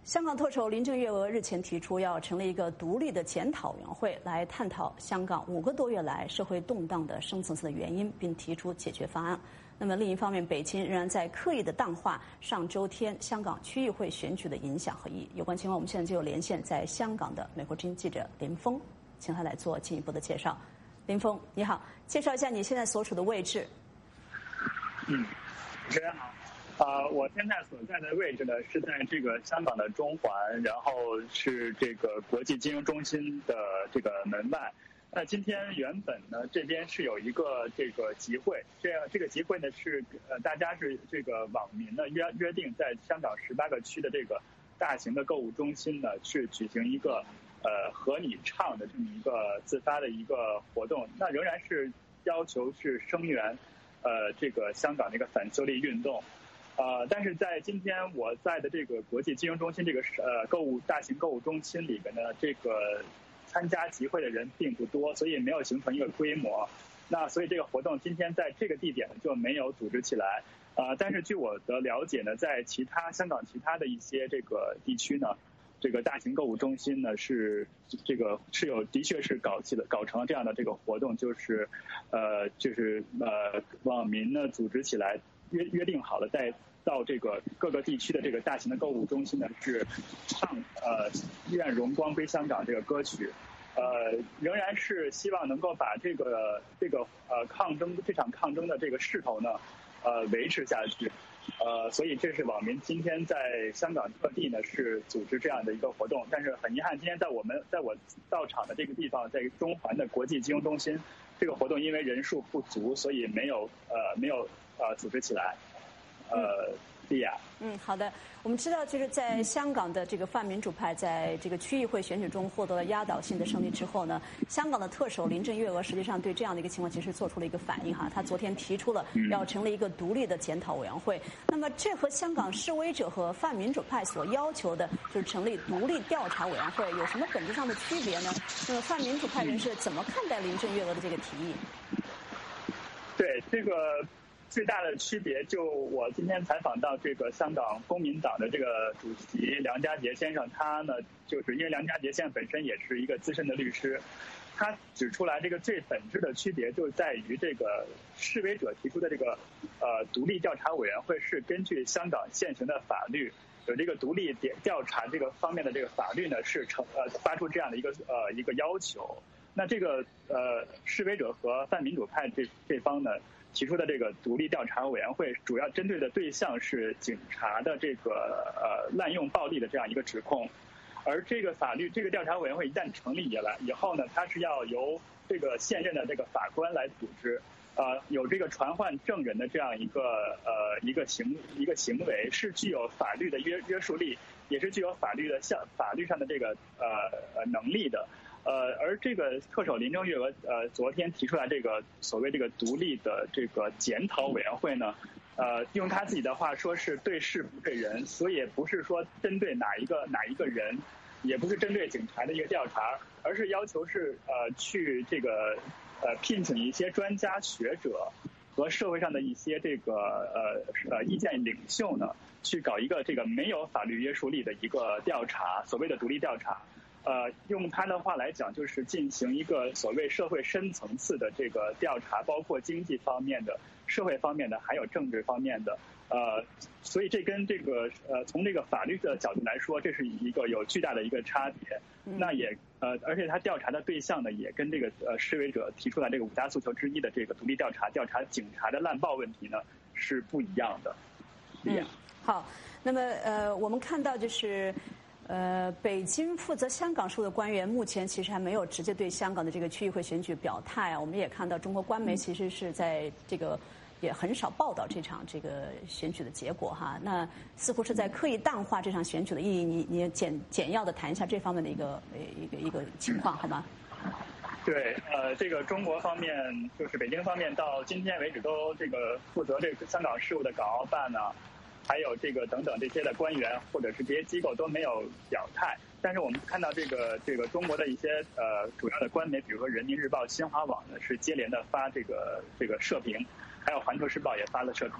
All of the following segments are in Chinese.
香港特首林郑月娥日前提出要成立一个独立的检讨委员会，来探讨香港5个多月来社会动荡的深层次的原因，并提出解决方案。那么另一方面，北京仍然在刻意的淡化上周天香港区议会选举的影响和意义。有关情况，我们现在就有连线在香港的美国之音记者林峰，请他来做进一步的介绍。林峰，你好，介绍一下你现在所处的位置。 主持人好。我现在所在的位置呢是在这个香港的中环，然后是这个国际金融中心的这个门外。今天原本呢这边是有一个这个集会，这个集会呢是大家是这个网民呢约定在香港18个区的这个大型的购物中心呢是举行一个和你唱的这么一个自发的一个活动，那仍然是要求是声援这个香港这个反修例运动。但是在今天我在的这个国际金融中心这个大型购物中心里边呢，这个参加集会的人并不多，所以没有形成一个规模。那所以这个活动今天在这个地点就没有组织起来。但是据我的了解呢，在香港其他的一些这个地区呢，这个大型购物中心呢的确是搞成了这样的这个活动，就是网民呢组织起来约定好了到这个各个地区的这个大型的购物中心呢是唱愿荣光归香港这个歌曲，仍然是希望能够把这场抗争的这个势头呢维持下去。所以这是网民今天在香港各地呢是组织这样的一个活动，但是很遗憾，今天在我到场的这个地方，在中环的国际金融中心，这个活动因为人数不足，所以没有组织起来。莉亚。 好的。我们知道，就是在香港的这个泛民主派在这个区议会选举中获得了压倒性的胜利之后呢，香港的特首林郑月娥实际上对这样的一个情况其实做出了一个反应哈。她昨天提出了要成立一个独立的检讨委员会。那么这和香港示威者和泛民主派所要求的就是成立独立调查委员会有什么本质上的区别呢？那么泛民主派人士怎么看待林郑月娥的这个提议？ 对这个。最大的区别，就我今天采访到这个香港公民党的这个主席梁家杰先生，他呢就是因为梁家杰先生本身也是一个资深的律师，他指出来这个最本质的区别就在于这个示威者提出的这个独立调查委员会是根据香港现行的法律，有这个独立调查这个方面的这个法律呢是发出这样的一个要求。那这个示威者和泛民主派这方呢提出的这个独立调查委员会，主要针对的对象是警察的这个滥用暴力的这样一个指控，而这个调查委员会一旦成立以后呢，它是要由这个现任的这个法官来组织，有这个传唤证人的这样一个行为，是具有法律的约束力，也是具有法律上的这个能力的。而这个特首林郑月娥昨天提出来这个所谓这个独立的这个检讨委员会呢，用他自己的话说是对事不对人，所以也不是说针对哪一个人，也不是针对警察的一个调查，而是要求是去这个聘请一些专家学者和社会上的一些这个意见领袖呢，去搞一个这个没有法律约束力的一个调查，所谓的独立调查。用他的话来讲，就是进行一个所谓社会深层次的这个调查，包括经济方面的、社会方面的，还有政治方面的。所以这跟这个从这个法律的角度来说，这是一个有巨大的一个差别。那也而且他调查的对象呢，也跟这个示威者提出来这个5大诉求之一的这个独立调查警察的滥暴问题呢是不一样的。 好，那么我们看到就是北京负责香港事务的官员目前其实还没有直接对香港的这个区议会选举表态啊。我们也看到中国官媒其实是在这个也很少报道这场这个选举的结果哈。那似乎是在刻意淡化这场选举的意义。你简要的谈一下这方面的一个情况好吗？ 对，这个中国方面就是北京方面到今天为止都这个负责这个香港事务的港澳办呢，还有这个等等这些的官员或者是这些机构都没有表态，但是我们看到这个中国的一些主要的官媒，比如说人民日报、新华网呢是接连的发这个社评，还有环球时报也发了社评。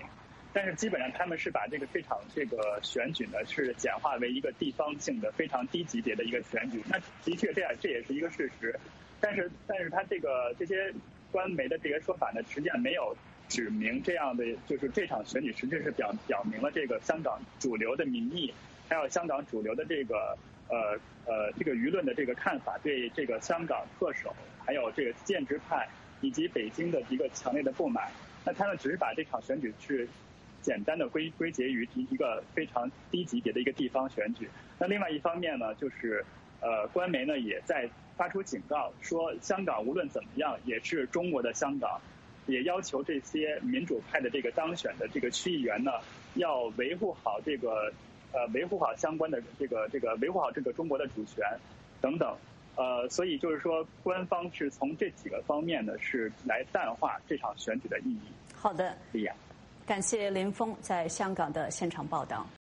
但是基本上他们是把这场选举呢是简化为一个地方性的非常低级别的一个选举。那的确这也是一个事实，但是他这些官媒的这个说法呢，实际上没有指明这样的就是这场选举实际是表明了这个香港主流的民意，还有香港主流的这个舆论的这个看法，对这个香港特首还有这个建制派以及北京的一个强烈的不满。那他们只是把这场选举是简单的归结于一个非常低级别的一个地方选举。那另外一方面呢，就是官媒呢也在发出警告，说香港无论怎么样也是中国的香港，也要求这些民主派的这个当选的这个区议员呢，要维护好维护好相关的维护好这个中国的主权等等。所以就是说，官方是从这几个方面呢，是来淡化这场选举的意义。 好的， 李雅， 感谢林峰在香港的现场报道。